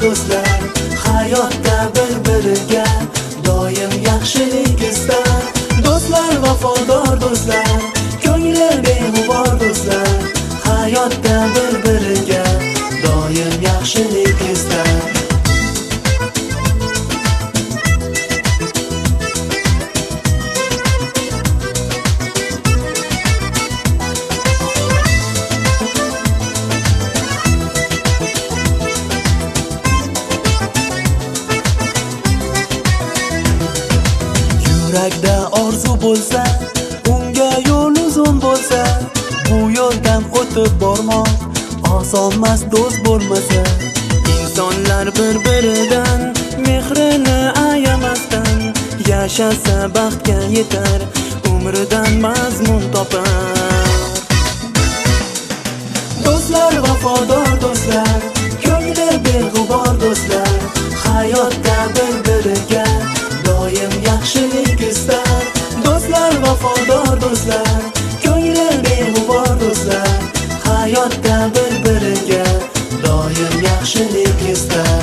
do'stlar, hayotda bir-biriga doim yaxshilik istar. Do'stlar vafodor do'stlar, ko'ngli beg'ubor do'stlar, hayotda bir-biriga doim yaxshilik istar. Yurakda orzu bo'lsa, unga yo'l uzun bo'lsa, bu yo'ldan o'tib bormoq osonmas do'st bo'lmasa. Insonlar bir-biridan mehrini ayamasdan yashasa baxtga yetar, umridan mazmun topar. Do'stlar vafodor do'stlar, ko'ngli beg'ubor do'stlar, hayotda bir-biriga doim yaxshilik istar. Do'stlar vafodor do'stlar, ko'ngli beg'ubor do'stlar, hayotda bir-biriga doim yaxshilik istar.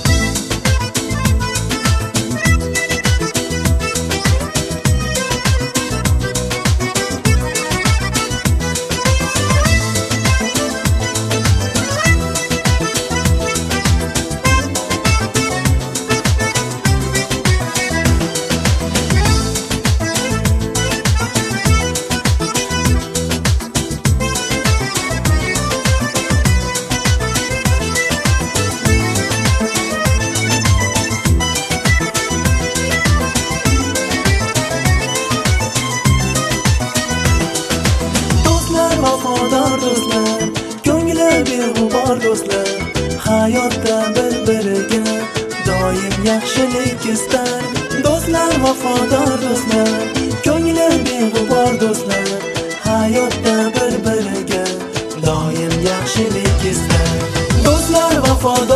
Vafodor do'stlar, ko'ngli beg'ubor do'stlar, hayotda bir-biriga doim yaxshilik istar. Do'stlar vafodor do'stlar, ko'ngli beg'ubor do'stlar, hayotda bir-biriga doim yaxshilik istar. Do'stlar vafodor